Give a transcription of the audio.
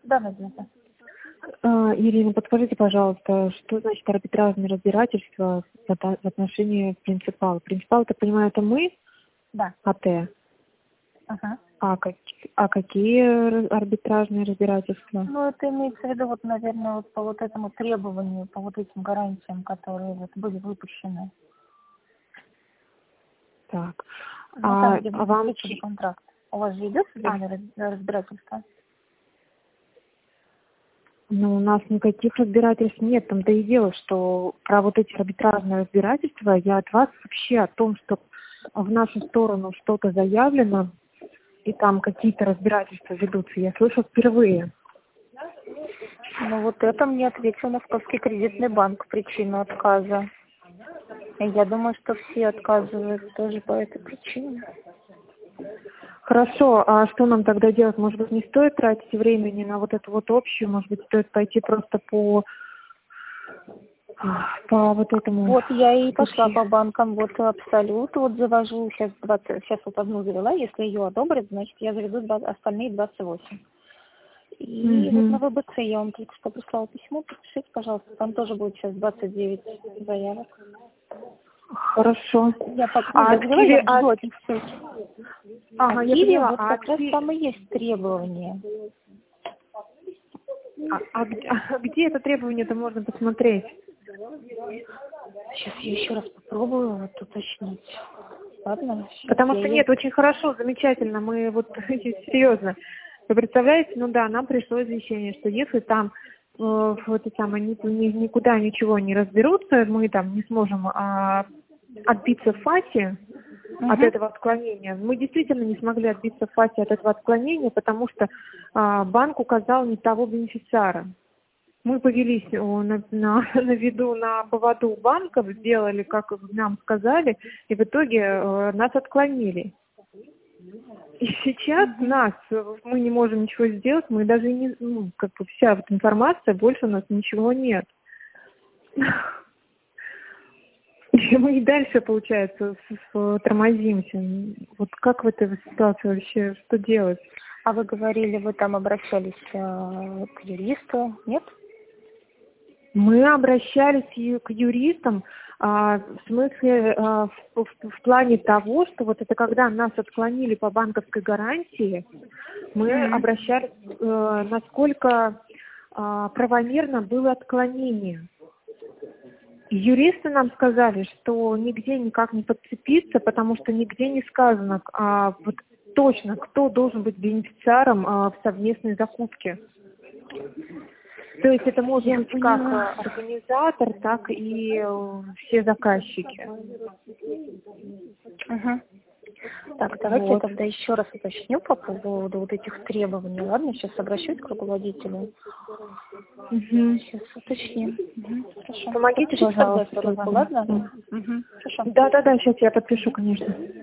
Да, Надежда. Ирина, подскажите, пожалуйста, что значит арбитражное разбирательство в отношении принципала? Принципал, я понимаю, это мы, Да. АТ. Ага. А какие арбитражные разбирательства? Ну, это имеется в виду, вот, наверное, вот по вот этому требованию, по вот этим гарантиям, которые вот были выпущены. Так. Ну, там, где вам... заключили контракт. У вас же идет судебное разбирательство? Ну, у нас никаких разбирательств нет. Там-то и дело, что про вот эти арбитражные разбирательства я от вас вообще о том, что в нашу сторону что-то заявлено, и там какие-то разбирательства ведутся, я слышу впервые. Ну, вот это мне ответил Московский кредитный банк, причину отказа. И я думаю, что все отказывают тоже по этой причине. Хорошо, а что нам тогда делать? Может быть, не стоит тратить времени на вот эту вот общую, может быть, стоит пойти просто по вот этому... Вот я и пошла по банкам, вот Абсолют, вот завожу, сейчас вот одну завела, если ее одобрят, значит, я заведу остальные 28. И вот на ВБЦ я вам только что прислала письмо, подпишите, пожалуйста, там тоже будет сейчас 29 заявок. Хорошо. Я завела, я жду от них ссылки. Ага, я поняла. Вот как раз там и есть требования. Где это требование-то можно посмотреть? Сейчас я еще раз попробую вот уточнить. Ладно? Потому что нет, очень хорошо, замечательно. Мы вот серьезно. Вы представляете, ну да, нам пришло извещение, что если там никуда ничего не разберутся, мы там не сможем отбиться в ФАСе от этого отклонения. Мы действительно не смогли отбиться в ФАСе от этого отклонения, потому что банк указал не того бенефициара. Мы повелись на поводу банков, сделали, как нам сказали, и в итоге нас отклонили. И сейчас мы не можем ничего сделать, мы даже не, вся вот информация, больше у нас ничего нет. И мы и дальше, получается, тормозимся. Вот как в этой ситуации вообще, что делать? А вы говорили, вы там обращались к юристу, нет? Мы обращались к юристам, в смысле, в плане того, что вот это когда нас отклонили по банковской гарантии, мы обращались, насколько правомерно было отклонение. И юристы нам сказали, что нигде никак не подцепиться, потому что нигде не сказано вот точно, кто должен быть бенефициаром в совместной закупке. То есть это может быть как организатор, так и все заказчики. Так, давайте я тогда еще раз уточню по поводу вот этих требований. Ладно, сейчас обращусь к руководителю. Сейчас уточним. Хорошо. Помогите, пожалуйста. Ладно? Хорошо. Да, сейчас я подпишу, конечно.